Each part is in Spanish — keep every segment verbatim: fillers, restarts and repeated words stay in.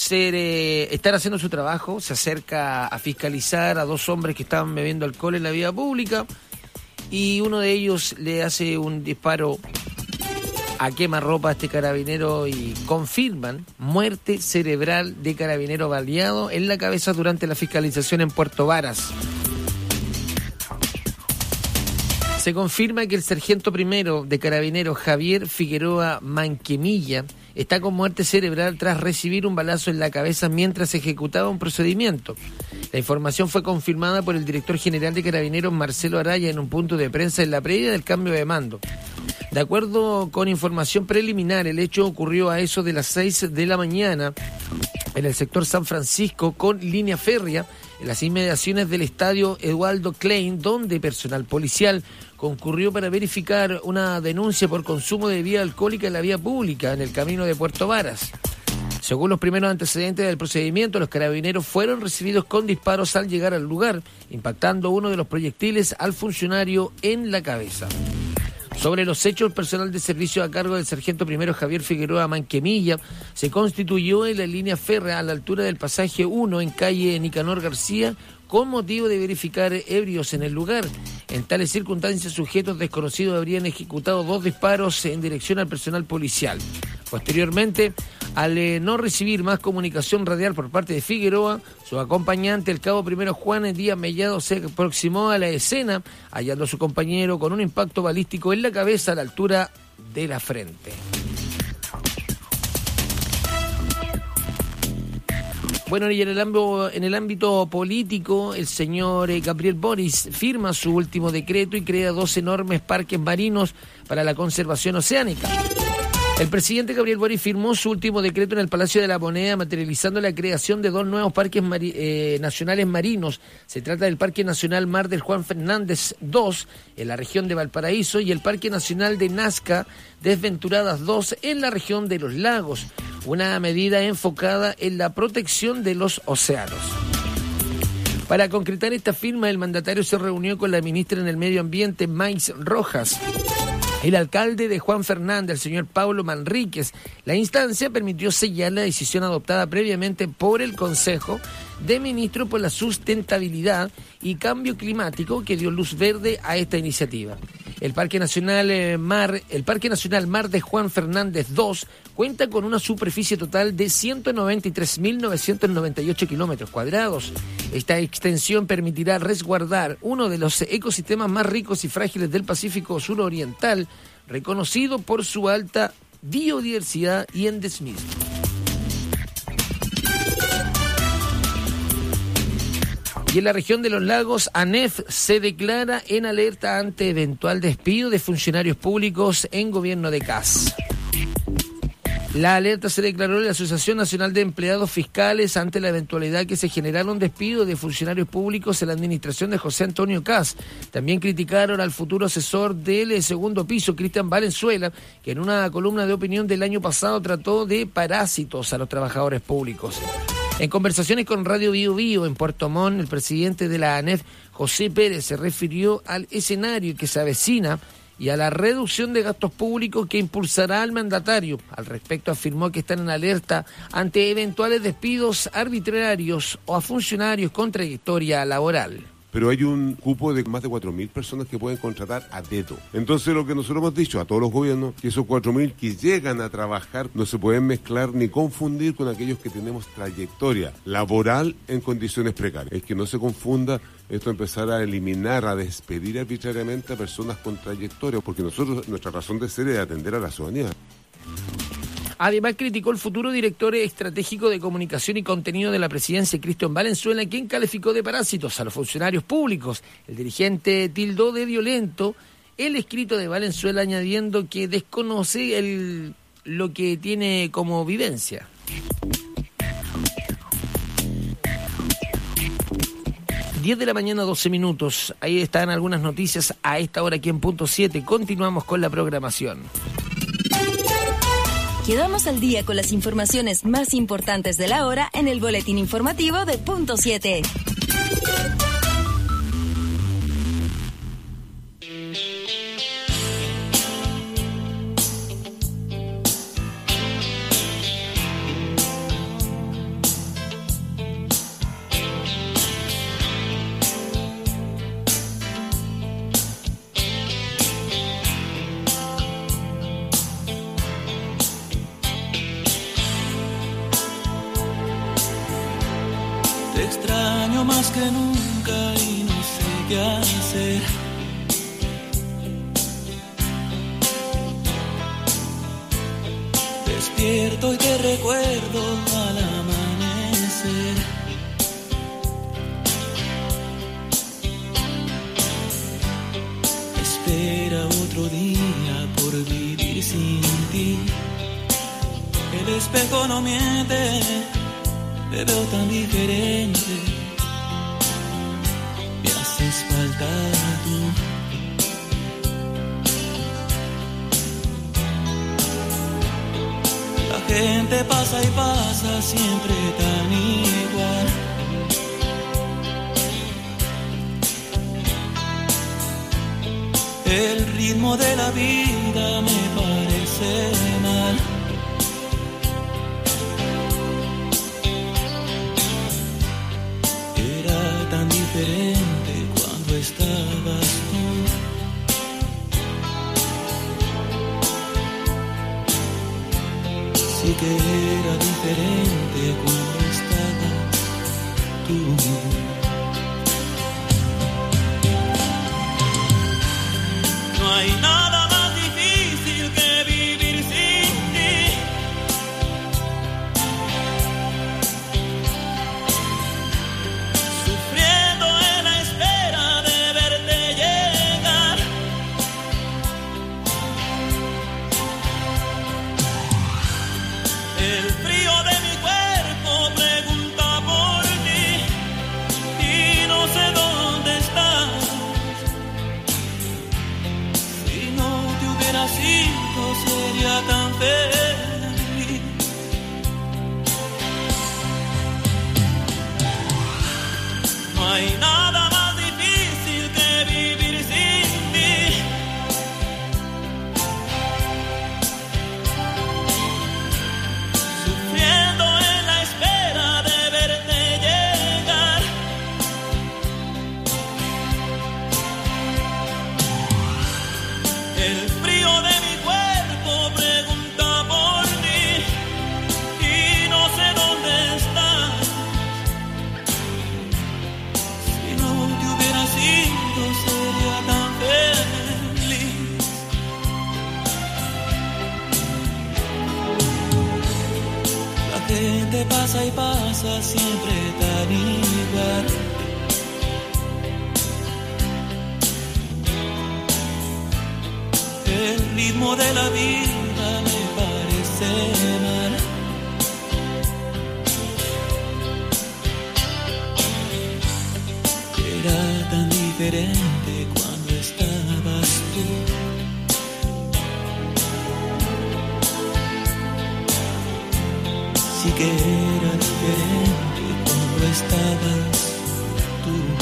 ser eh, estar haciendo su trabajo, se acerca a fiscalizar a dos hombres que estaban bebiendo alcohol en la vía pública y uno de ellos le hace un disparo a quemarropa a este carabinero y confirman muerte cerebral de carabinero baleado en la cabeza durante la fiscalización en Puerto Varas. Se confirma que el sargento primero de carabineros Javier Figueroa Manquemilla está con muerte cerebral tras recibir un balazo en la cabeza mientras ejecutaba un procedimiento. La información fue confirmada por el director general de Carabineros Marcelo Araya en un punto de prensa en la previa del cambio de mando. De acuerdo con información preliminar, el hecho ocurrió a eso de las seis de la mañana en el sector San Francisco con línea férrea, en las inmediaciones del estadio Eduardo Klein, donde personal policial concurrió para verificar una denuncia por consumo de bebida alcohólica en la vía pública en el camino de Puerto Varas. Según los primeros antecedentes del procedimiento, los carabineros fueron recibidos con disparos al llegar al lugar, impactando uno de los proyectiles al funcionario en la cabeza. Sobre los hechos, el personal de servicio a cargo del sargento primero Javier Figueroa Manquemilla se constituyó en la línea férrea a la altura del pasaje uno en calle Nicanor García con motivo de verificar ebrios en el lugar. En tales circunstancias, sujetos desconocidos habrían ejecutado dos disparos en dirección al personal policial. Posteriormente, al eh, no recibir más comunicación radial por parte de Figueroa, su acompañante, el cabo primero Juan Díaz Mellado, se aproximó a la escena, hallando a su compañero con un impacto balístico en la cabeza a la altura de la frente. Bueno, y en el ámbito, en el ámbito político, el señor eh, Gabriel Boric firma su último decreto y crea dos enormes parques marinos para la conservación oceánica. El presidente Gabriel Boric firmó su último decreto en el Palacio de la Moneda, materializando la creación de dos nuevos parques mari- eh, nacionales marinos. Se trata del Parque Nacional Mar del Juan Fernández dos, en la región de Valparaíso, y el Parque Nacional de Nazca Desventuradas dos, en la región de Los Lagos. Una medida enfocada en la protección de los océanos. Para concretar esta firma, el mandatario se reunió con la ministra en el Medio Ambiente, Mais Rojas, el alcalde de Juan Fernández, el señor Paulo Manríquez. La instancia permitió sellar la decisión adoptada previamente por el Consejo de Ministros por la Sustentabilidad y Cambio Climático, que dio luz verde a esta iniciativa. El Parque Nacional eh, Mar, el Parque Nacional Mar de Juan Fernández dos cuenta con una superficie total de ciento noventa y tres mil novecientos noventa y ocho kilómetros cuadrados. Esta extensión permitirá resguardar uno de los ecosistemas más ricos y frágiles del Pacífico suroriental, reconocido por su alta biodiversidad y endemismo. Y en la región de los lagos, ANEF se declara en alerta ante eventual despido de funcionarios públicos en gobierno de C A S. La alerta se declaró en la Asociación Nacional de Empleados Fiscales ante la eventualidad que se generara un despido de funcionarios públicos en la administración de José Antonio Caz. También criticaron al futuro asesor del segundo piso, Cristian Valenzuela, que en una columna de opinión del año pasado trató de parásitos a los trabajadores públicos. En conversaciones con Radio Bio Bio en Puerto Montt, el presidente de la ANEF, José Pérez, se refirió al escenario que se avecina y a la reducción de gastos públicos que impulsará al mandatario. Al respecto, afirmó que están en alerta ante eventuales despidos arbitrarios o a funcionarios con trayectoria laboral. Pero hay un cupo de más de cuatro mil personas que pueden contratar a dedo. Entonces, lo que nosotros hemos dicho a todos los gobiernos, que esos cuatro mil que llegan a trabajar no se pueden mezclar ni confundir con aquellos que tenemos trayectoria laboral en condiciones precarias. Es que no se confunda esto, empezar a eliminar, a despedir arbitrariamente a personas con trayectoria, porque nosotros, nuestra razón de ser es atender a la ciudadanía. Además, criticó el futuro director estratégico de comunicación y contenido de la presidencia, Cristian Valenzuela, quien calificó de parásitos a los funcionarios públicos. El dirigente tildó de violento el escrito de Valenzuela, añadiendo que desconoce el, lo que tiene como vivencia. diez de la mañana, doce minutos. Ahí están algunas noticias a esta hora aquí en Punto siete. Continuamos con la programación. Quedamos al día con las informaciones más importantes de la hora en el boletín informativo de Punto siete. Te extraño más que nunca y no sé qué hacer. Despierto y te recuerdo al amanecer. Espera otro día por vivir sin ti. El espejo no miente, te veo tan diferente. Me haces falta tú. La gente pasa y pasa siempre tan igual. El ritmo de la vida me parece mal. Era tan diferente cuando estabas tú. Sí que era diferente cuando estabas tú. No hay nada más difícil que vivir sin ti. Sufriendo en la espera de verte llegar. El frío de mi cuerpo pregunta por ti y no sé dónde estás. Sido sería tan feliz. No hay nada más difícil que vivir sin ti. Sufriendo en la espera de verte llegar. El frío de mi cuerpo pregunta por ti y no sé dónde estás. Si no te hubieras ido sería tan feliz. La gente pasa y pasa siempre tan igual. El ritmo de la vida me parece mal. Era tan diferente cuando estabas tú. Sí que era diferente cuando estabas tú.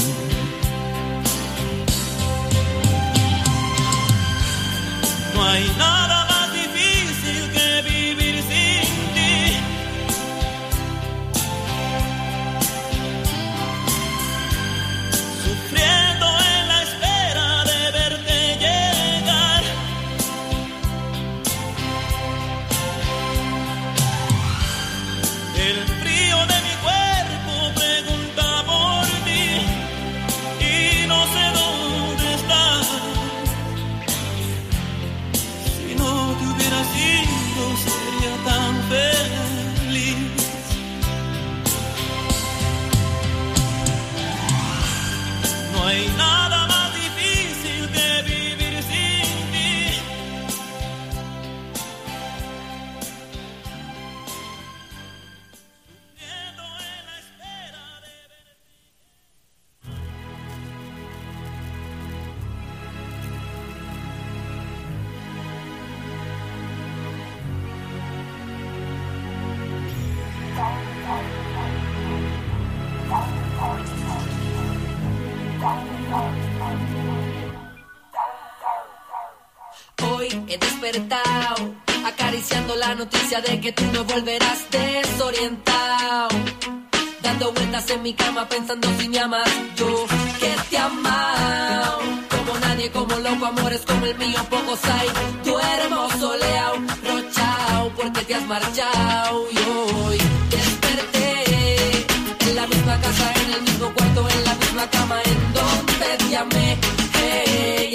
No hay nada más difícil que vivir sin ti. Sufriendo en la espera de verte llegar. El frío de mi cuerpo pregunta por ti y no sé dónde estás. Sería tan feliz. No hay nada más difícil que vivir sin ti. Sufriendo en la espera de ver. Hoy he despertado acariciando la noticia de que tú no volverás desorientado, dando vueltas en mi cama pensando si me amas. Yo que te he amado como nadie, como loco, amores como el mío pocos hay. Duermo soleado, rochao porque te has marchado y hoy desperté en la misma casa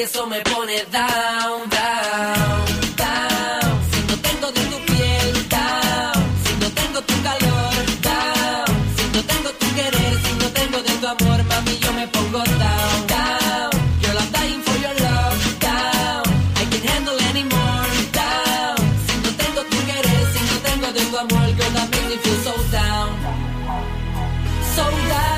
eso me pone down, down, down. Si no tengo de tu piel, down. Si no tengo tu calor, down. Si no tengo tu querer, si no tengo de tu amor, mami, yo me pongo down, down. Girl, I'm dying for your love, down. I can't handle anymore, down. Si no tengo tu querer, si no tengo de tu amor, girl, that makes me feel so down, so down.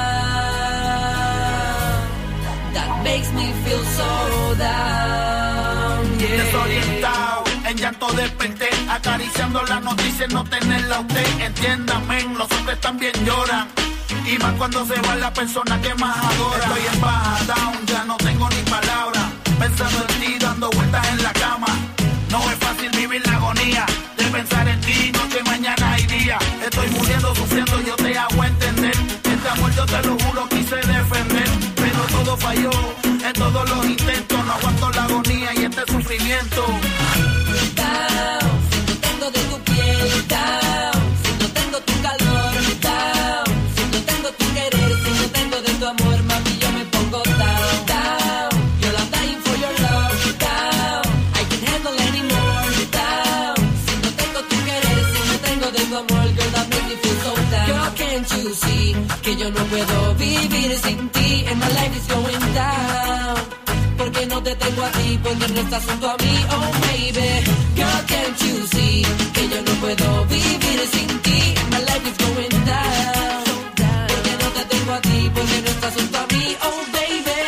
That makes me feel so down, yeah. Desorientado, en llanto desperté, acariciando la noticia, no tenerla usted. Entiéndame, los hombres también lloran, y más cuando se va la persona que más adora. Estoy en baja, down, ya no tengo ni palabras, pensando en ti, dando vueltas en la cama. No es fácil vivir la agonía de pensar en ti, noche, mañana y día. Estoy muriendo, sufriendo, yo te hago entender. Este amor yo te lo juro, quise defender, pero todo falló en todos los intentos. No aguanto la agonía y este sufrimiento. Down, si no tengo de tu piel, down. Si no tengo tu calor, down. Si no tengo tu querer, si no tengo de tu amor, mami, yo me pongo down, down. Girl, I'm dying for your love, down. I can't handle anymore, down. Si no tengo tu querer, si no tengo de tu amor, girl, that makes me feel so down. Girl, can't you see que yo no puedo vivir sin ti? And my life is going down. Porque no te tengo a ti, porque no estás junto a mí, oh baby. Girl, can't you see que yo no puedo vivir sin ti? My life is going down. Porque no te tengo a ti, porque no estás junto a mí, oh baby.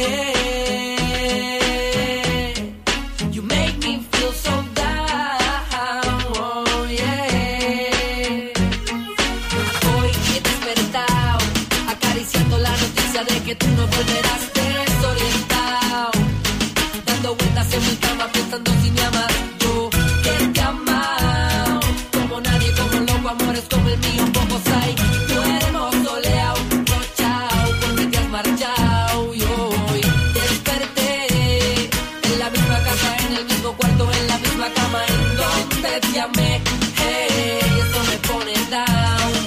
You make me feel so down, oh yeah. Hoy he despertado, acariciando la noticia de que tú no volverás, desorientado, dando vueltas en mi cama pensando si me amas. Yo que te amo, como nadie, como un loco, amores como el mío, pocos hay. Duermo soleado, rochao, porque te has marchado. Y hoy desperté en la misma casa, en el mismo cuarto, en la misma cama en donde te amé. Hey, eso me pone down,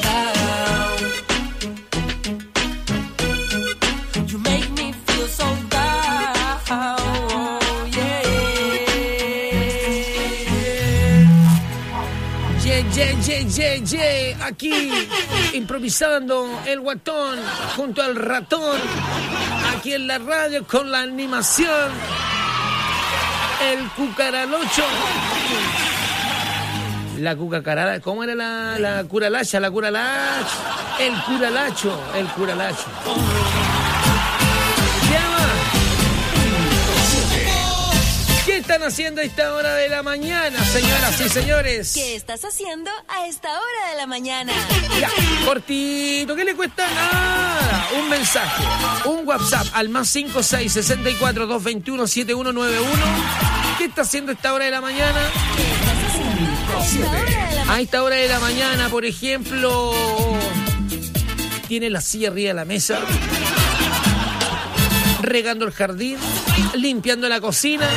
down. You make me feel so down, oh, yeah. Yeah, yeah, yeah, yeah, yeah. Aquí improvisando el guatón junto al ratón. Aquí en la radio con la animación. El cucaralocho. La cucacarada, ¿cómo era la, la curalacha? La curalacha. El curalacho, el curalacho. Llama. ¿Qué están haciendo a esta hora de la mañana, señoras y señores? ¿Qué estás haciendo a esta hora de la mañana? Ya, cortito, ¿qué le cuesta? Nada. Un mensaje, un WhatsApp al más cinco seis seis cuatro dos dos uno siete uno nueve uno. ¿Qué está haciendo a esta hora de la mañana? A esta hora de la mañana, por ejemplo, tiene la silla arriba de la mesa, regando el jardín, limpiando la cocina.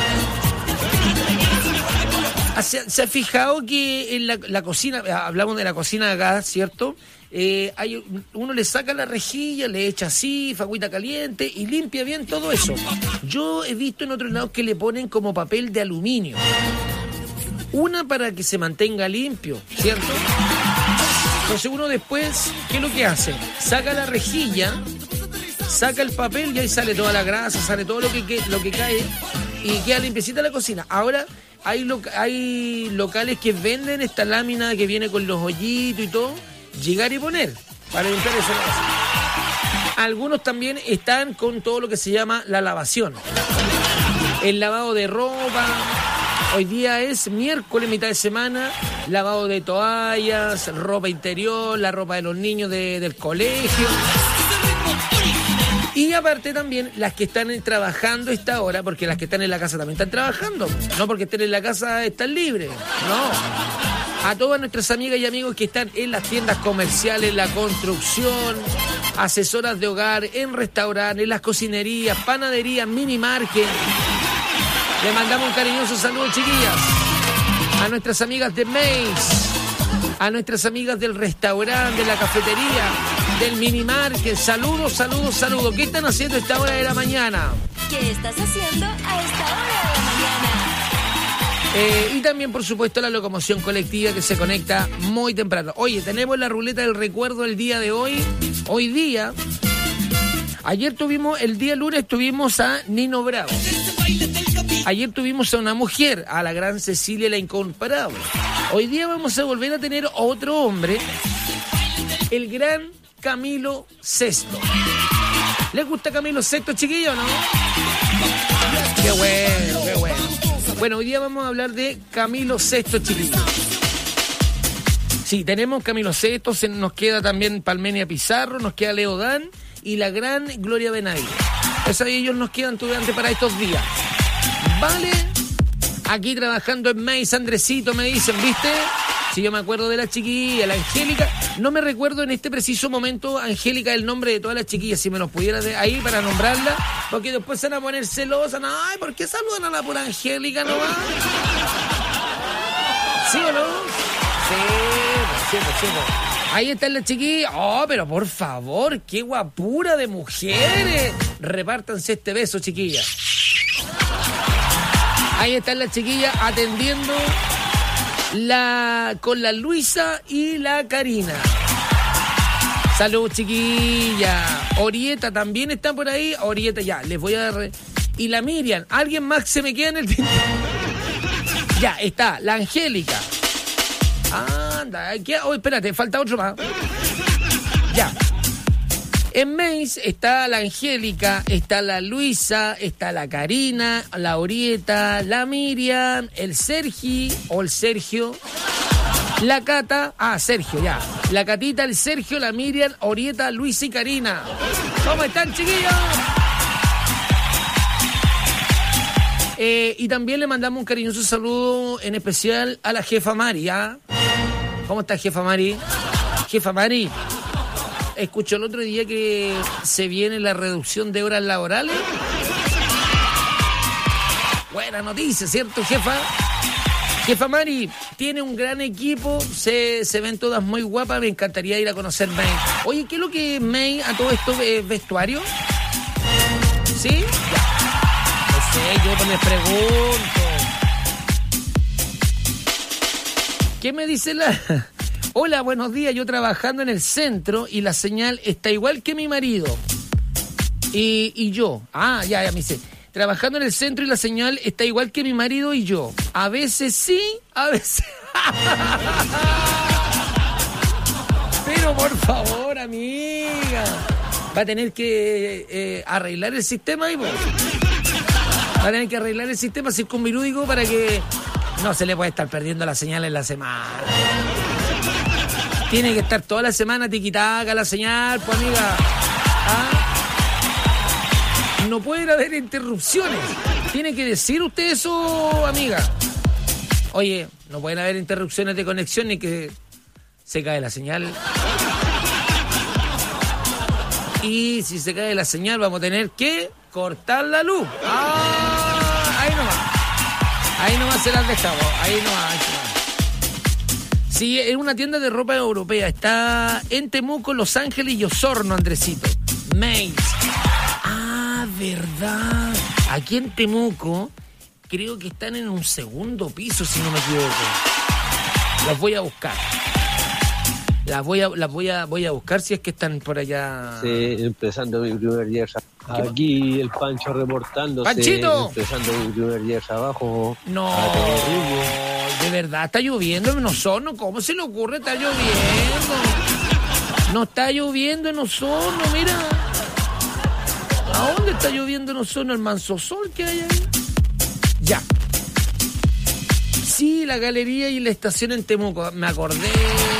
¿Se, se ha fijado que en la, la cocina, hablamos de la cocina acá, ¿cierto? Eh, hay, uno le saca la rejilla, le echa así, agüita caliente y limpia bien todo eso. Yo he visto en otros lados que le ponen como papel de aluminio. Una para que se mantenga limpio, ¿cierto? Entonces uno después, ¿qué es lo que hace? Saca la rejilla, saca el papel y ahí sale toda la grasa, sale todo lo que, que, lo que cae y queda limpiecita la cocina. Ahora hay, lo, hay locales que venden esta lámina que viene con los hoyitos y todo, llegar y poner para limpiar esa casa. Algunos también están con todo lo que se llama la lavación, el lavado de ropa. Hoy día es miércoles, mitad de semana, lavado de toallas, ropa interior, la ropa de los niños de, del colegio. Y aparte también las que están trabajando esta hora, porque las que están en la casa también están trabajando. No porque estén en la casa están libres, no. A todas nuestras amigas y amigos que están en las tiendas comerciales, la construcción, asesoras de hogar, en restaurantes, en las cocinerías, panaderías, mini market. Le mandamos un cariñoso saludo, chiquillas. A nuestras amigas de Mace, a nuestras amigas del restaurante, de la cafetería, del mini market. Saludos, saludos, saludos. ¿Qué están haciendo a esta hora de la mañana? ¿Qué estás haciendo a esta hora de la mañana? Eh, y también, por supuesto, la locomoción colectiva que se conecta muy temprano. Oye, tenemos la ruleta del recuerdo el día de hoy. Hoy día, ayer tuvimos, el día lunes tuvimos a Nino Bravo. Ayer tuvimos a una mujer, a la gran Cecilia la Incomparable. Hoy día vamos a volver a tener otro hombre, el gran Camilo Sesto. ¿Les gusta Camilo Sesto, chiquillo, no? Qué bueno, qué bueno. Bueno, hoy día vamos a hablar de Camilo Sesto, chiquillos. Sí, tenemos Camilo Sesto, se nos queda también Palmenia Pizarro, nos queda Leo Dan y la gran Gloria Benavides. Esos ellos nos quedan durante para estos días. Vale, aquí trabajando en Maze, Andresito, me dicen, ¿viste? Si yo me acuerdo de la chiquilla, la Angélica. No me recuerdo en este preciso momento, Angélica, el nombre de todas las chiquillas, si me los pudiera de ahí para nombrarla, porque después se van a poner celosas. Ay, ¿por qué saludan a la pura Angélica nomás? ¿Sí o no? Sí, sí, sí, sí. Ahí están las chiquillas. Oh, pero por favor, qué guapura de mujeres. Repártanse este beso, chiquillas. Ahí están las chiquillas atendiendo la con la Luisa y la Karina. Salud, chiquilla. Orieta también está por ahí. Orieta, ya, les voy a dar. Y la Miriam. ¿Alguien más se me queda en el tiempo? Ya, está. La Angélica. Anda, ¿qué? Oh, espérate, falta otro más. Ya. En Maze está la Angélica, está la Luisa, está la Karina, la Orieta, la Miriam, el Sergi o el Sergio, la Cata, ah, Sergio, ya. La Catita, el Sergio, la Miriam, Orieta, Luisa y Karina. ¿Cómo están, chiquillos? Eh, y también le mandamos un cariñoso saludo en especial a la jefa Mari, ¿ah? ¿Cómo está, jefa Mari? Jefa Mari. Escuchó el otro día que se viene la reducción de horas laborales. Buena noticia, ¿cierto, jefa? Jefa Mari, tiene un gran equipo, se, se ven todas muy guapas, me encantaría ir a conocer May. Oye, ¿qué es lo que es May a todo esto? ¿Es vestuario? ¿Sí? Ya. No sé, yo les pregunto. ¿Qué me dice la...? Hola, buenos días, yo trabajando en el centro y la señal está igual que mi marido. Y, y yo. Ah, ya, ya me dice. Trabajando en el centro y la señal está igual que mi marido y yo. A veces sí, a veces... Pero por favor, amiga. Va a tener que eh, arreglar el sistema ahí, pues. Va a tener que arreglar el sistema circunvirúdico para que no se le pueda estar perdiendo la señal en la semana. Tiene que estar toda la semana tiquitaca la señal, pues, amiga. ¿Ah? No pueden haber interrupciones. Tiene que decir usted eso, amiga. Oye, no pueden haber interrupciones de conexión ni que se cae la señal. Y si se cae la señal, vamos a tener que cortar la luz. Ah, ahí nomás. Ahí nomás se las dejamos. Ahí nomás. Ahí nomás. Sí, es una tienda de ropa europea. Está en Temuco, Los Ángeles y Osorno, Andresito. Maze. Ah, verdad. Aquí en Temuco, creo que están en un segundo piso, si no me equivoco. Las voy a buscar. Las voy a, las voy a, voy a buscar si es que están por allá. Sí, empezando mi primer día. Aquí el Pancho reportándose. ¡Panchito! Empezando mi primer día abajo. No, de verdad, está lloviendo en Osorno. ¿Cómo se le ocurre? Está lloviendo. No está lloviendo en Osorno, mira. ¿A dónde está lloviendo en Osorno? El manso sol que hay ahí. Ya. Sí, la galería y la estación en Temuco. Me acordé.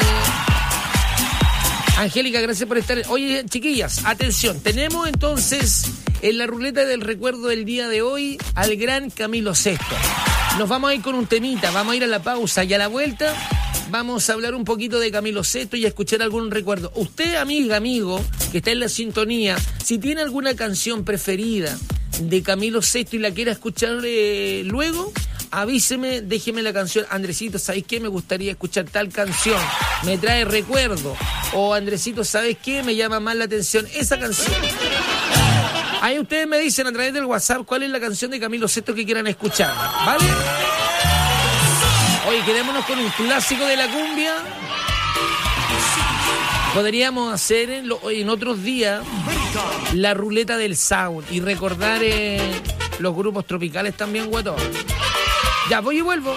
Angélica, gracias por estar. Oye, chiquillas, atención. Tenemos entonces en la ruleta del recuerdo del día de hoy al gran Camilo Sesto. Nos vamos a ir con un temita, vamos a ir a la pausa y a la vuelta vamos a hablar un poquito de Camilo Sesto y a escuchar algún recuerdo. Usted, amiga, amigo, que está en la sintonía, si tiene alguna canción preferida de Camilo Sesto y la quiera escuchar eh, luego, avíseme, déjeme la canción. Andresito, ¿sabes qué? Me gustaría escuchar tal canción, me trae recuerdo. O Andresito, ¿sabes qué? Me llama más la atención esa canción. Ahí ustedes me dicen a través del WhatsApp cuál es la canción de Camilo Sesto que quieran escuchar, ¿vale? Oye, quedémonos con un clásico de la cumbia. Podríamos hacer en, lo, en otros días la ruleta del sound y recordar eh, los grupos tropicales también, guatón. Ya, voy y vuelvo.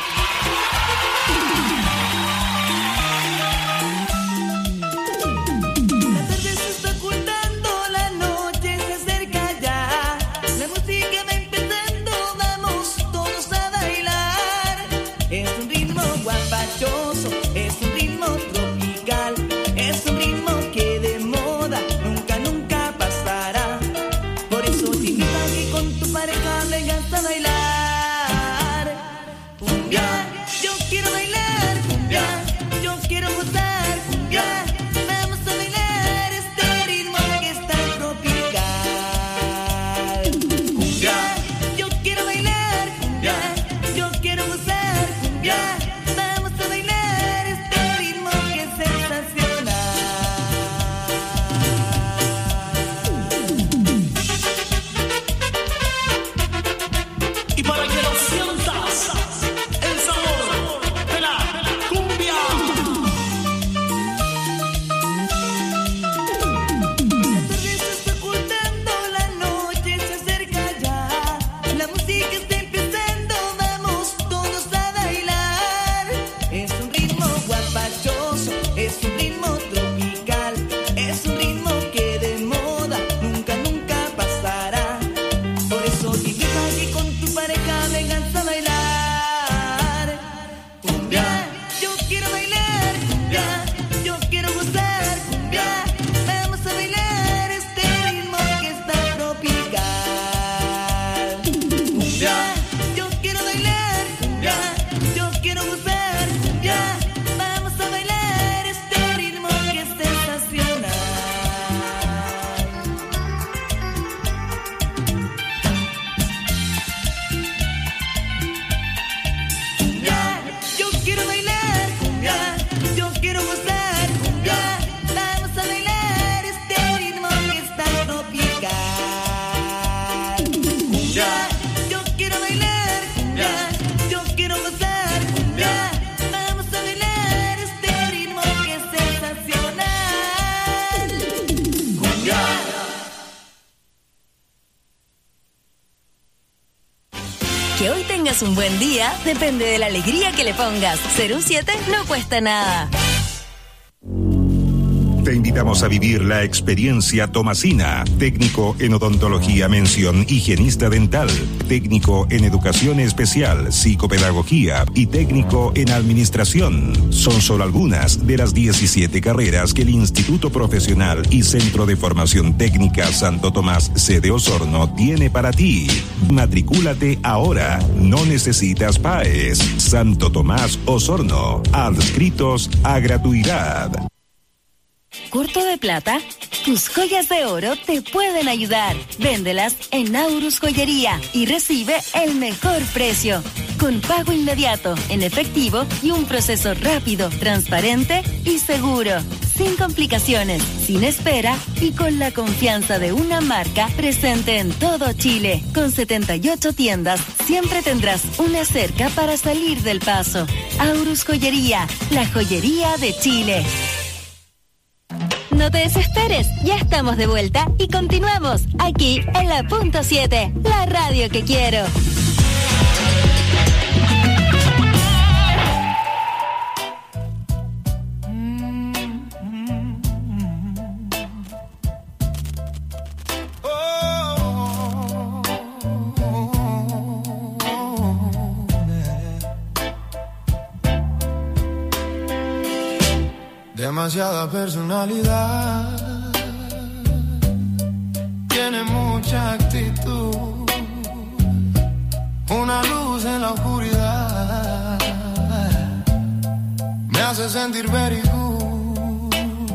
Un buen día depende de la alegría que le pongas. Ser un siete no cuesta nada. Te invitamos a vivir la experiencia Tomasina, técnico en odontología, mención higienista dental, técnico en educación especial, psicopedagogía y técnico en administración. Son solo algunas de las diecisiete carreras que el Instituto Profesional y Centro de Formación Técnica Santo Tomás sede Osorno tiene para ti. Matricúlate ahora, no necesitas P A E S. Santo Tomás Osorno, adscritos a gratuidad. ¿Corto de plata? Tus joyas de oro te pueden ayudar. Véndelas en Aurus Joyería y recibe el mejor precio. Con pago inmediato, en efectivo y un proceso rápido, transparente y seguro. Sin complicaciones, sin espera y con la confianza de una marca presente en todo Chile. Con setenta y ocho tiendas, siempre tendrás una cerca para salir del paso. Aurus Joyería, la joyería de Chile. No te desesperes, ya estamos de vuelta y continuamos aquí en la punto siete, la radio que quiero. Demasiada personalidad, tiene mucha actitud, una luz en la oscuridad, me hace sentir very good.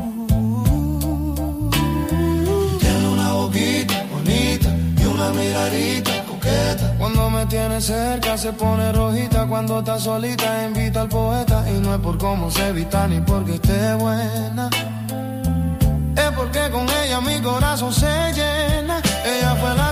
Tiene una boquita bonita y una miradita coqueta. Cuando me tiene cerca se pone rojita, cuando está solita invita al poeta. Y no es por cómo se vista ni porque esté porque con ella mi corazón se llena. Ella fue la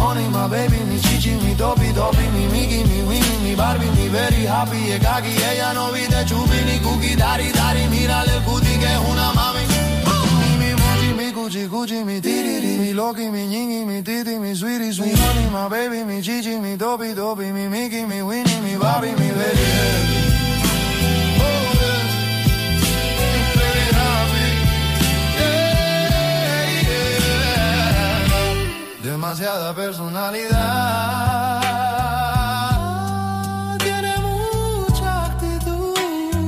honey, my baby, mi chichi, mi topi, topi, mi Mickey, mi Winnie, mi Barbie, mi very happy, y kaki, ella no viste chupi ni cookie, dari, dari, mírale el cutie que es una mami. Mi mochi, mi cuchi, cuchi, mi tiriri, mi loki, mi ñingui, mi titi, mi sweetie, sweet honey, my baby, mi chichi, mi topi, topi, mi Mickey, mi Winnie, mi Barbie, mi very happy. Demasiada personalidad, tiene mucha actitud,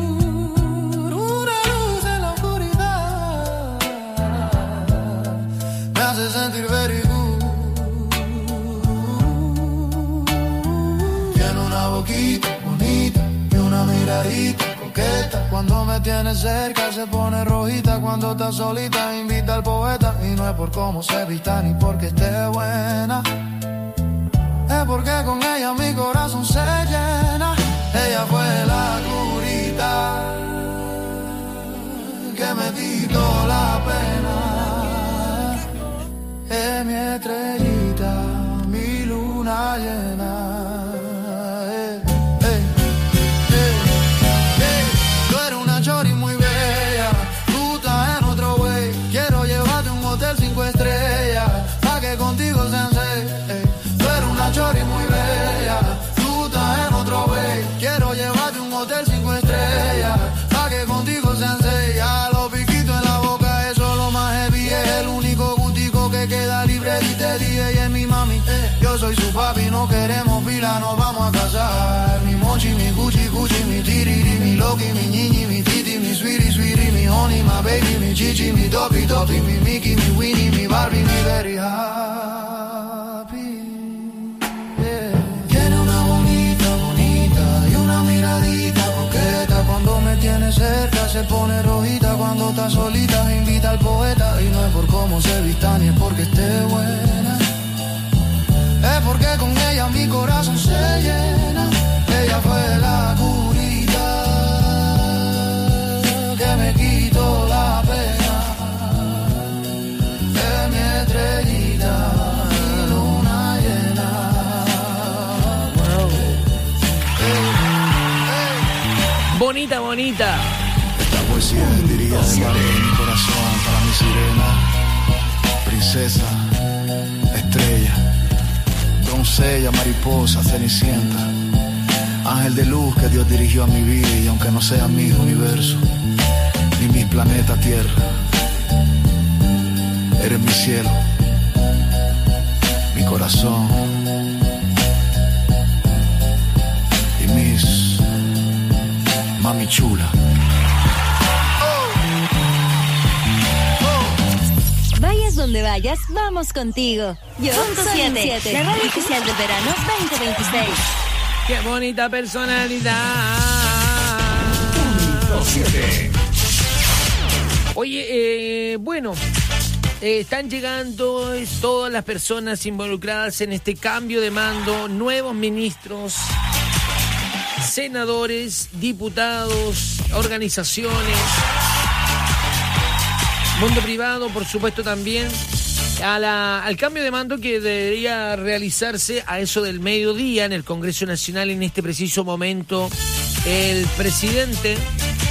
una luz en la oscuridad, me hace sentir very good. Tiene una boquita bonita y una miradita coqueta. Cuando me tiene cerca se pone rojita. Cuando está solita invita al poeta. Y no es por cómo se vista ni porque esté buena, es porque con ella mi corazón se llena. Ella fue la curita que me quitó la pena. Es mi estrellita, mi luna llena. Chori muy bella, tú estás en otro way. Quiero llevarte a un hotel cinco estrellas, pa' que contigo sean seis. Tú eres una chori muy bella, tú estás en otro way. Quiero llevarte a un hotel cinco estrellas, pa' que contigo sean seis. Ya los piquitos en la boca, eso es lo más heavy. Es el único gustico que queda libre. Y te dije, y es mi mami, yo soy su papi. No queremos pila, nos vamos a casar. Mi mochi, mi gucci, gucci, mi tiriri, mi loki, mi ñiñi, mi titi, mi sweetie, sweetie, mi honey, my baby, mi chichi, mi topi, topi, mi Mickey, mi Winnie, mi Barbie, mi very happy. Yeah. Tiene una bonita, bonita y una miradita coqueta. Cuando me tiene cerca se pone rojita. Cuando está solita invita al poeta. Y no es por cómo se vista ni es porque esté buena, es porque con ella mi corazón se llena. Ella fue la curita que me quitó la pena. Es mi estrellita, mi luna llena. Wow. Hey, hey. Bonita, bonita. Esta poesía es dirigida del barrio de mi corazón para mi sirena, princesa, estrella, doncella, mariposa, cenicienta, ángel de luz que Dios dirigió a mi vida. Y aunque no sea mi universo ni mi planeta Tierra, eres mi cielo, mi corazón y mis mami chula. Vayas donde vayas, vamos contigo. Yo soy siete, la radio oficial del verano veinte veintiséis. ¡Qué bonita personalidad! Oye, eh, bueno, eh, están llegando todas las personas involucradas en este cambio de mando, nuevos ministros, senadores, diputados, organizaciones, mundo privado, por supuesto, también. A la, al cambio de mando que debería realizarse a eso del mediodía en el Congreso Nacional. En este preciso momento el presidente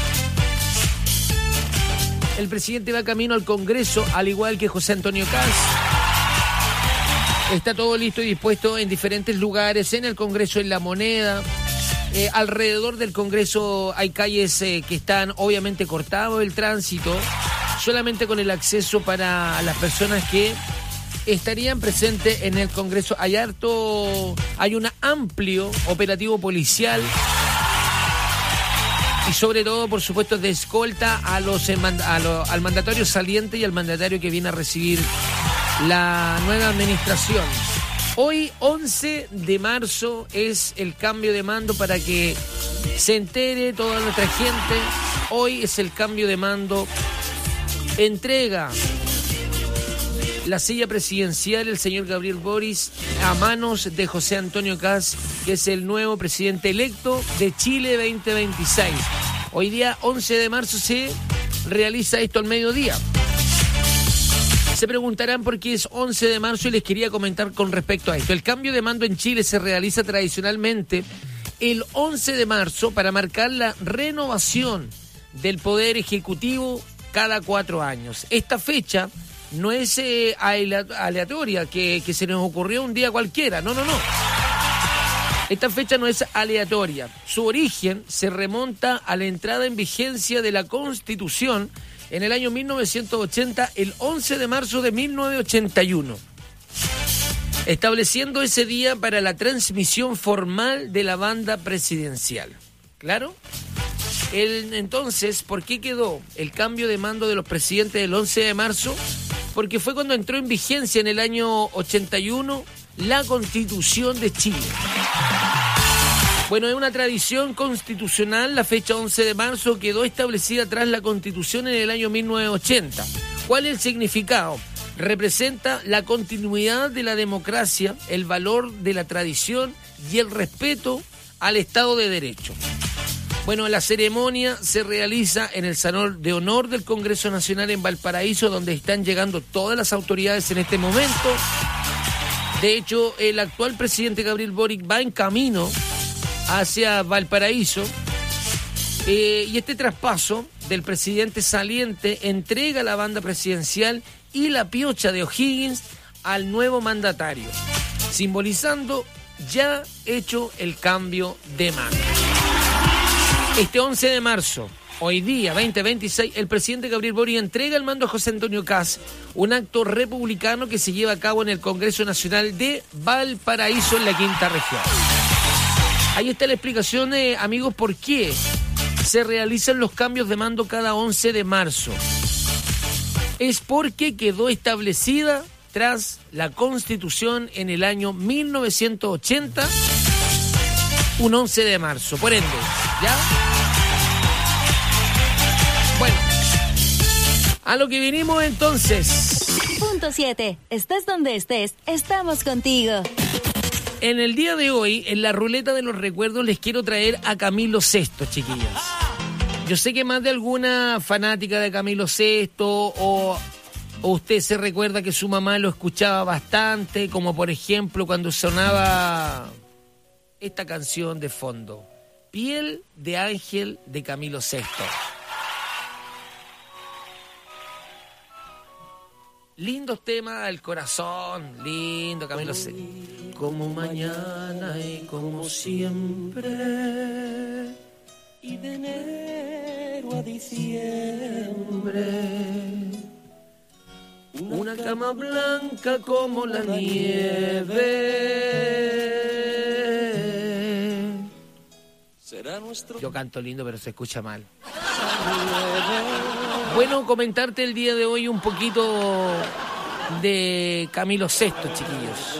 el presidente va camino al Congreso, al igual que José Antonio Kast. Está todo listo y dispuesto en diferentes lugares, en el Congreso, en La Moneda. Eh, alrededor del Congreso hay calles eh, que están obviamente cortados el tránsito, solamente con el acceso para las personas que estarían presentes en el Congreso. Hay harto, hay un amplio operativo policial y sobre todo, por supuesto, de escolta a los, a lo, al mandatario saliente y al mandatario que viene a recibir la nueva administración. Hoy, once de marzo, es el cambio de mando para que se entere toda nuestra gente. Hoy es el cambio de mando. Entrega la silla presidencial el señor Gabriel Boric a manos de José Antonio Kast, que es el nuevo presidente electo de Chile veinte veintiséis. Hoy día, once de marzo, se realiza esto al mediodía. Se preguntarán por qué es once de marzo y les quería comentar con respecto a esto. El cambio de mando en Chile se realiza tradicionalmente el once de marzo para marcar la renovación del Poder Ejecutivo cada cuatro años. Esta fecha no es eh, aleatoria, que, que se nos ocurrió un día cualquiera. No, no, no. Esta fecha no es aleatoria. Su origen se remonta a la entrada en vigencia de la Constitución en el año mil novecientos ochenta, el once de marzo de mil novecientos ochenta y uno. Estableciendo ese día para la transmisión formal de la banda presidencial. ¿Claro? El, entonces, ¿por qué quedó el cambio de mando de los presidentes del once de marzo? Porque fue cuando entró en vigencia en el año ochenta y uno la Constitución de Chile. Bueno, es una tradición constitucional, la fecha once de marzo quedó establecida tras la Constitución en el año mil novecientos ochenta. ¿Cuál es el significado? Representa la continuidad de la democracia, el valor de la tradición y el respeto al Estado de Derecho. Bueno, la ceremonia se realiza en el Salón de Honor del Congreso Nacional en Valparaíso, donde están llegando todas las autoridades en este momento. De hecho, el actual presidente Gabriel Boric va en camino hacia Valparaíso, eh, y este traspaso del presidente saliente entrega la banda presidencial y la piocha de O'Higgins al nuevo mandatario, simbolizando ya hecho el cambio de mando. Este once de marzo, hoy día, veinte veintiséis, el presidente Gabriel Boric entrega el mando a José Antonio Kast, un acto republicano que se lleva a cabo en el Congreso Nacional de Valparaíso, en la quinta región. Ahí está la explicación, eh, amigos, por qué se realizan los cambios de mando cada once de marzo. Es porque quedó establecida tras la Constitución en el año mil novecientos ochenta, un once de marzo. Por ende, ¿ya? Bueno, a lo que vinimos entonces. Punto siete. Estés donde estés, estamos contigo. En el día de hoy, en la ruleta de los recuerdos, les quiero traer a Camilo Sesto, chiquillas. Yo sé que más de alguna fanática de Camilo Sesto o, o usted se recuerda que su mamá lo escuchaba bastante, como por ejemplo cuando sonaba esta canción de fondo, Piel de Ángel de Camilo Sesto. Lindos temas al corazón, lindo Camilo Sesto. Como mañana y como siempre, y de enero a diciembre, una cama blanca como la nieve. Yo canto lindo, pero se escucha mal. Bueno, comentarte el día de hoy un poquito de Camilo Sesto, chiquillos.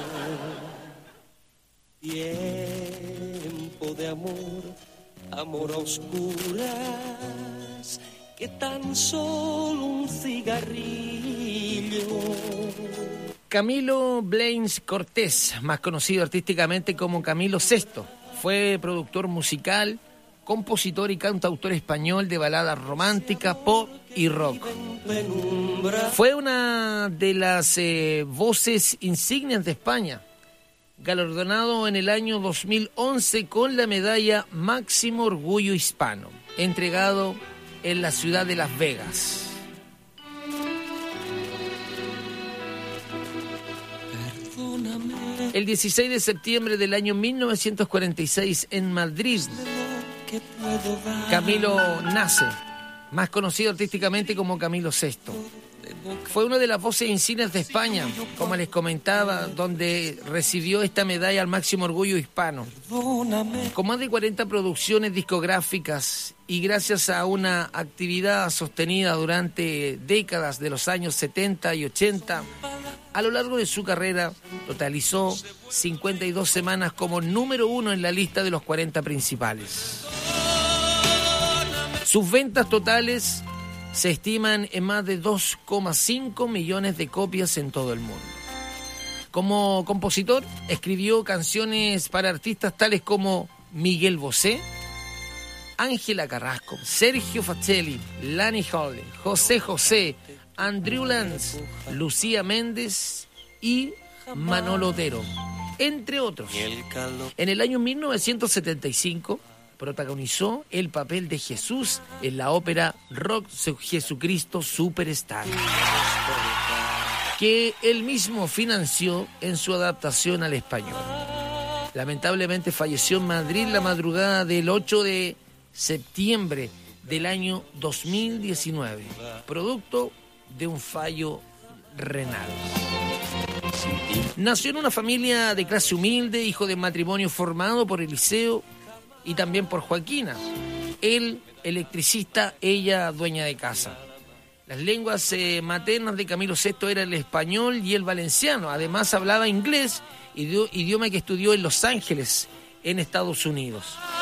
Tiempo de amor, amor a oscuras, que tan solo un cigarrillo. Camilo Blanes Cortés, más conocido artísticamente como Camilo Sesto, fue productor musical, compositor y cantautor español de baladas románticas, pop y rock. Fue una de las eh, voces insignias de España, galardonado en el año dos mil once con la medalla Máximo Orgullo Hispano, entregado en la ciudad de Las Vegas. El dieciséis de septiembre del año mil novecientos cuarenta y seis en Madrid, Camilo nace, más conocido artísticamente como Camilo Sesto. Fue una de las voces insignias de España, como les comentaba, donde recibió esta medalla al máximo orgullo hispano. Con más de cuarenta producciones discográficas y gracias a una actividad sostenida durante décadas de los años setenta y ochenta, a lo largo de su carrera totalizó cincuenta y dos semanas como número uno en la lista de los cuarenta principales. Sus ventas totales se estiman en más de dos coma cinco millones de copias en todo el mundo. Como compositor, escribió canciones para artistas tales como Miguel Bosé, Ángela Carrasco, Sergio Facelli, Lani Hall, José José, Andrew Lance, Lucía Méndez y Manolo Otero, entre otros. En el año mil novecientos setenta y cinco protagonizó el papel de Jesús en la ópera Rock Jesucristo Superstar, que él mismo financió en su adaptación al español. Lamentablemente falleció en Madrid la madrugada del ocho de septiembre del año dos mil diecinueve, producto de un fallo renal. Nació en una familia de clase humilde, hijo de matrimonio formado por Eliseo y también por Joaquina. Él, electricista, ella, dueña de casa. Las lenguas eh, maternas de Camilo sexto eran el español y el valenciano. Además hablaba inglés, idioma que estudió en Los Ángeles, en Estados Unidos.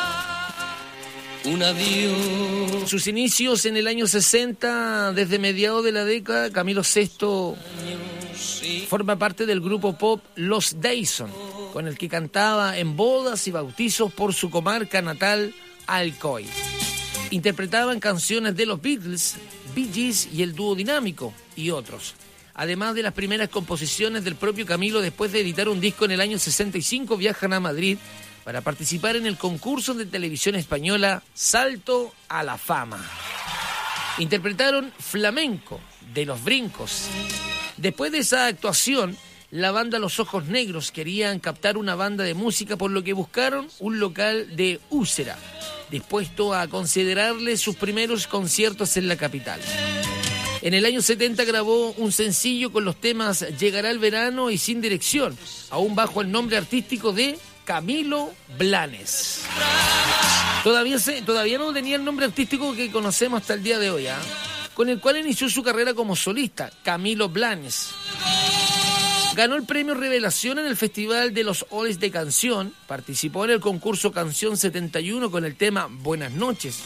Un adiós. Sus inicios en el año sesenta, desde mediados de la década, Camilo sexto forma parte del grupo pop Los Dyson, con el que cantaba en bodas y bautizos por su comarca natal, Alcoy. Interpretaban canciones de los Beatles, Bee Gees y el dúo Dinámico, y otros. Además de las primeras composiciones del propio Camilo, después de editar un disco en el año sesenta y cinco, viajan a Madrid para participar en el concurso de televisión española Salto a la Fama. Interpretaron Flamenco, de Los Brincos. Después de esa actuación, la banda Los Ojos Negros querían captar una banda de música, por lo que buscaron un local de Úsera, dispuesto a considerarle sus primeros conciertos en la capital. En el año setenta grabó un sencillo con los temas Llegará el verano y Sin dirección, aún bajo el nombre artístico de Camilo Blanes. Todavía, se, todavía no tenía el nombre artístico que conocemos hasta el día de hoy, ¿eh? Con el cual inició su carrera como solista, Camilo Blanes. Ganó el premio Revelación en el Festival de los Oles de Canción, participó en el concurso Canción setenta y uno con el tema Buenas noches.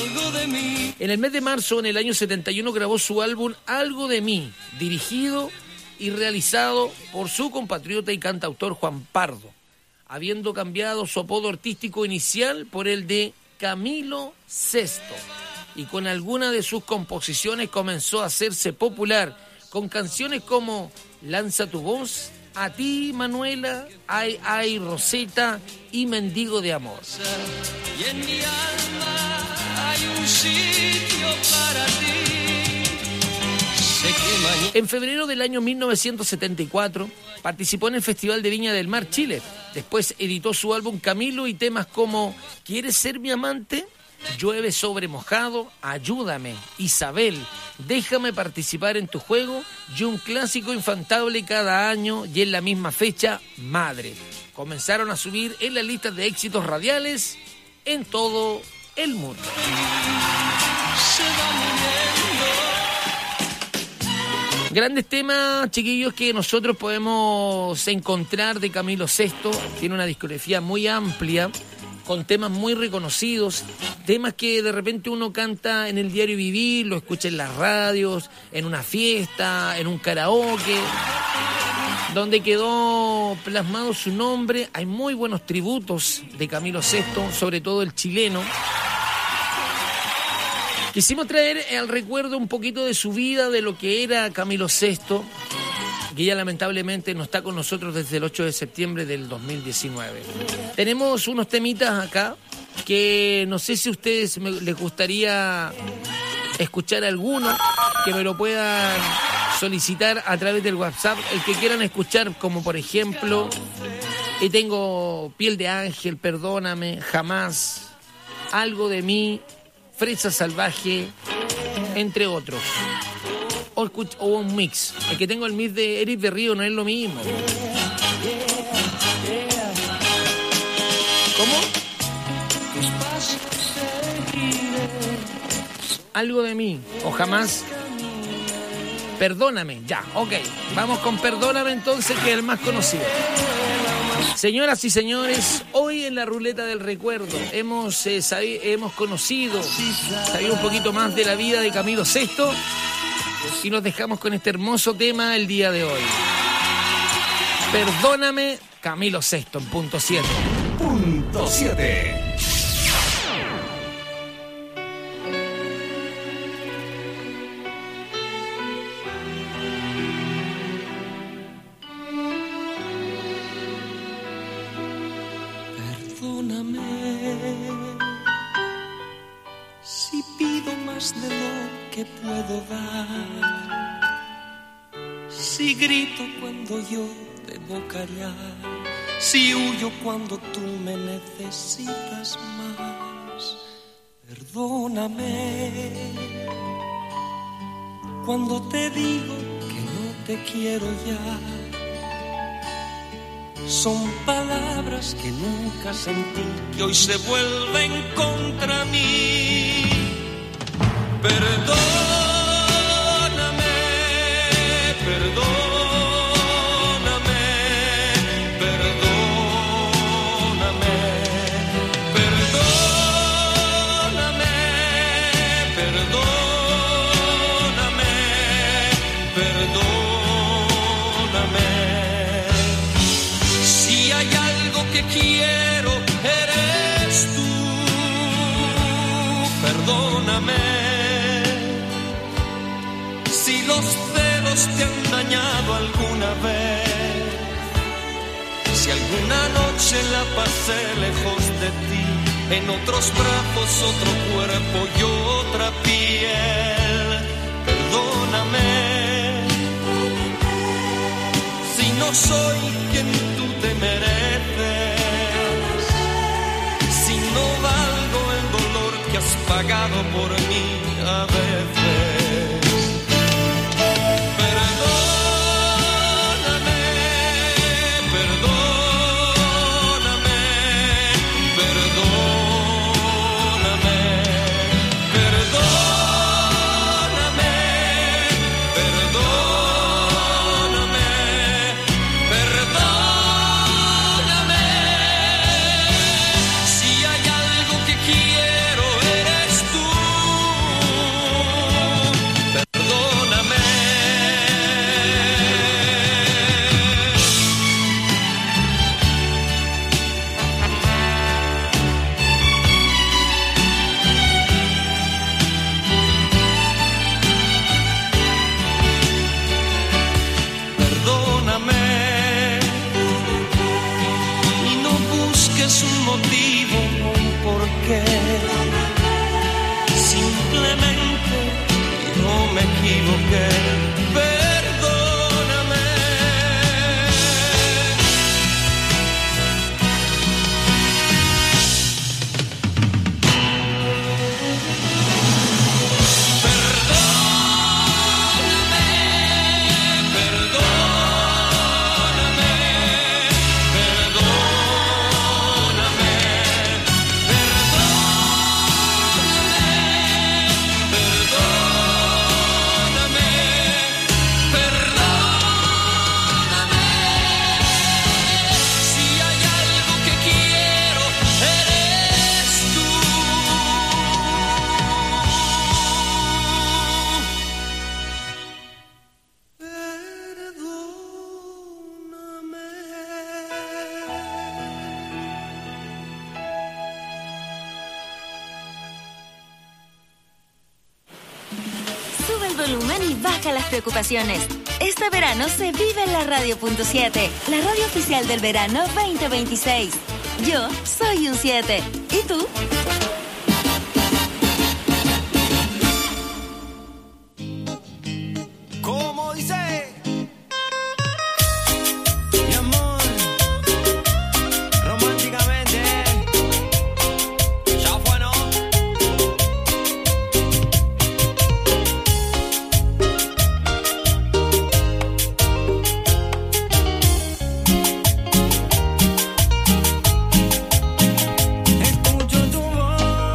En el mes de marzo, en el año setenta y uno, grabó su álbum Algo de mí, dirigido y realizado por su compatriota y cantautor Juan Pardo, habiendo cambiado su apodo artístico inicial por el de Camilo sexto, y con alguna de sus composiciones comenzó a hacerse popular con canciones como Lanza tu voz, A ti Manuela, Ay Ay Roseta y Mendigo de amor. Y en mi alma hay un sitio para ti. Sé que mañana... En febrero del año mil novecientos setenta y cuatro participó en el Festival de Viña del Mar, Chile. Después editó su álbum Camilo y temas como ¿Quieres ser mi amante?, Llueve sobre mojado, Ayúdame, Isabel, Déjame participar en tu juego y un clásico infantable cada año y en la misma fecha, Madre. Comenzaron a subir en las listas de éxitos radiales en todo el mundo. Grandes temas, chiquillos, que nosotros podemos encontrar de Camilo sexto. Tiene una discografía muy amplia, con temas muy reconocidos, temas que de repente uno canta en el diario vivir, lo escucha en las radios, en una fiesta, en un karaoke, donde quedó plasmado su nombre. Hay muy buenos tributos de Camilo sexto, sobre todo el chileno. Quisimos traer al recuerdo un poquito de su vida, de lo que era Camilo sexto, que ya lamentablemente no está con nosotros desde el ocho de septiembre del dos mil diecinueve. Tenemos unos temitas acá que no sé si a ustedes me, les gustaría escuchar alguno, que me lo puedan solicitar a través del WhatsApp, el que quieran escuchar, como por ejemplo, y tengo Piel de Ángel, Perdóname, Jamás, Algo de mí, Fresa Salvaje, entre otros. O, escuch- o un mix. El que tengo el mix de Eric de Río no es lo mismo. ¿Cómo? Algo de mí. O Jamás. Perdóname. Ya, ok. Vamos con Perdóname entonces, que es el más conocido. Señoras y señores, hoy en la ruleta del recuerdo hemos, eh, sabi- hemos conocido, sabido un poquito más de la vida de Camilo sexto. Y nos dejamos con este hermoso tema el día de hoy. Perdóname, Camilo sexto en punto siete. Punto siete. Perdóname si pido más de lo que puedo dar, si grito cuando yo debo callar, si huyo cuando tú me necesitas más. Perdóname cuando te digo que no te quiero ya. Son palabras que nunca sentí, que hoy se vuelven contra mí. Perdóname, perdóname, perdóname, perdóname, perdóname, perdóname. Si hay algo que quiero, eres tú. Perdóname. Si los celos te han dañado alguna vez, si alguna noche la pasé lejos de ti, en otros brazos, otro cuerpo y otra piel. Perdóname. Si no soy quien tú te mereces, si no valgo el dolor que has pagado por mí a veces. Simplemente yo me equivoqué. Perdóname. Preocupaciones. Este verano se vive en la radio punto siete, la radio oficial del verano veinte veintiséis. Yo soy un siete. ¿Y tú? ¿Cómo dice? Escucho tu voz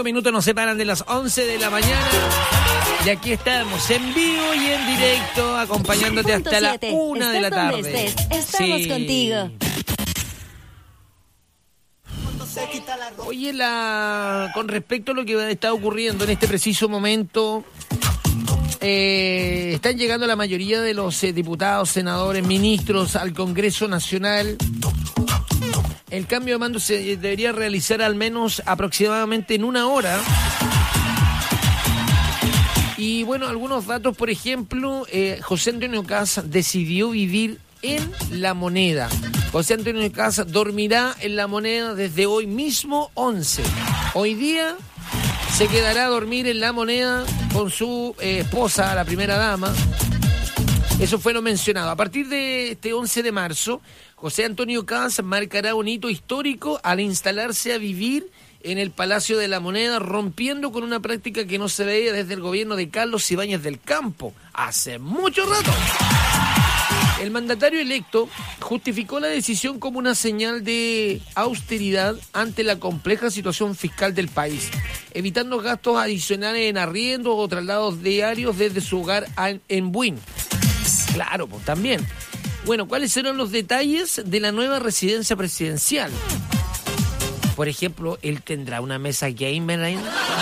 Cinco minutos nos separan de las once de la mañana. Y aquí estamos, en vivo y en directo, acompañándote hasta la una de la tarde. Estés, estamos sí. contigo. Oye, la, con respecto a lo que está ocurriendo en este preciso momento, eh, están llegando la mayoría de los eh, diputados, senadores, ministros al Congreso Nacional. El cambio de mando se debería realizar al menos aproximadamente en una hora. Y bueno, algunos datos, por ejemplo, eh, José Antonio Kast decidió vivir en La Moneda. José Antonio Kast dormirá en La Moneda desde hoy mismo, once. Hoy día se quedará a dormir en La Moneda con su eh, esposa, la primera dama. Eso fue lo mencionado. A partir de este once de marzo, José Antonio Kast marcará un hito histórico al instalarse a vivir en el Palacio de la Moneda, rompiendo con una práctica que no se veía desde el gobierno de Carlos Ibáñez del Campo, hace mucho rato. El mandatario electo justificó la decisión como una señal de austeridad ante la compleja situación fiscal del país, evitando gastos adicionales en arriendos o traslados diarios desde su hogar en Buin. Claro, pues también. Bueno, ¿cuáles serán los detalles de la nueva residencia presidencial? Por ejemplo, ¿él tendrá una mesa gamer ahí?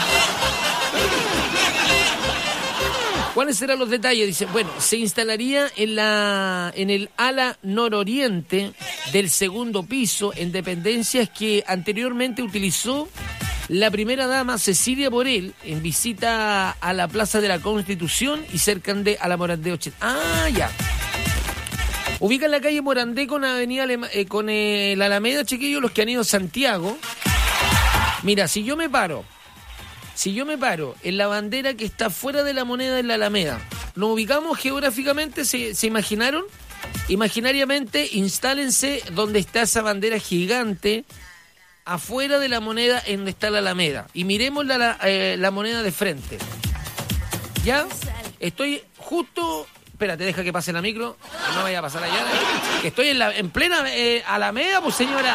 ¿Cuáles serán los detalles? Dice, bueno, se instalaría en la en el ala nororiente del segundo piso, en dependencias que anteriormente utilizó la primera dama Cecilia Borel en visita a la Plaza de la Constitución y cerca de a la Morandé ochenta. Ah, ya. Ubica la calle Morandé con avenida Alema, eh, con eh, la Alameda, chiquillos, los que han ido a Santiago. Mira, si yo me paro, si yo me paro en la bandera que está fuera de la Moneda en la Alameda, ¿nos ubicamos geográficamente? ¿Se, ¿se imaginaron? Imaginariamente, instálense donde está esa bandera gigante, afuera de la Moneda en donde está la Alameda. Y miremos la, la, eh, la Moneda de frente. ¿Ya? Estoy justo... Espérate, deja que pase la micro. No vaya a pasar allá. Que estoy en, la, en plena eh, Alameda, pues señora.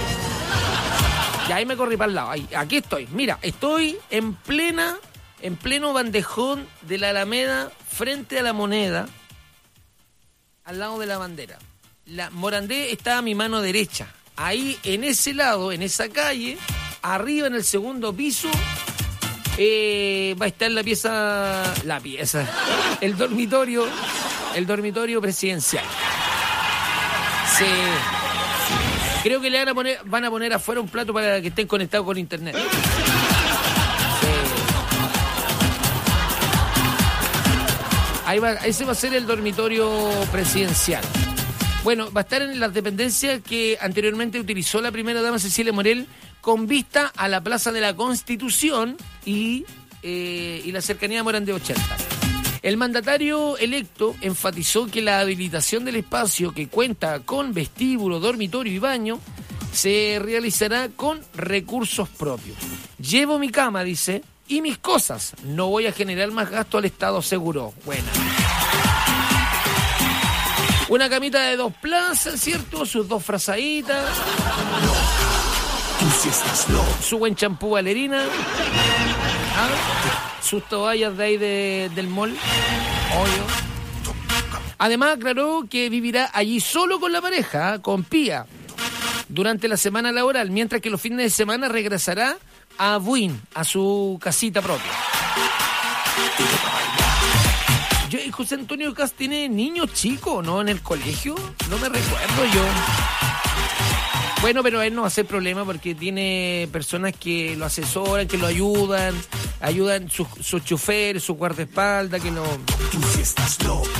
Y ahí me corrí para el lado. Ahí, aquí estoy. Mira, estoy en plena, en pleno bandejón de la Alameda, frente a la Moneda, al lado de la bandera. La Morandé está a mi mano derecha. Ahí, en ese lado, en esa calle, arriba en el segundo piso, Eh, va a estar la pieza, la pieza, el dormitorio, el dormitorio presidencial. Sí. Creo que le van a poner, van a poner afuera un plato para que estén conectados con internet. Sí. Ahí va, ese va a ser el dormitorio presidencial. Bueno, va a estar en las dependencias que anteriormente utilizó la primera dama Cecilia Morel, con vista a la Plaza de la Constitución y, eh, y la cercanía de Morandé ochenta. El mandatario electo enfatizó que la habilitación del espacio, que cuenta con vestíbulo, dormitorio y baño, se realizará con recursos propios. Llevo mi cama, dice, y mis cosas. No voy a generar más gasto al Estado, aseguró. Buena. Una camita de dos plazas, ¿cierto? Sus dos frazaditas. Su buen champú Valerina. ¿Ah? Sus toallas de ahí de, del mall. Obvio. Además aclaró que vivirá allí solo con la pareja, con Pía, durante la semana laboral, mientras que los fines de semana regresará a Buin, a su casita propia. Yo, José Antonio Kast tiene niños chicos, ¿no? En el colegio. No me recuerdo yo. Bueno, pero a él no va a ser problema porque tiene personas que lo asesoran, que lo ayudan, ayudan sus su choferes, su guardaespaldas, que lo...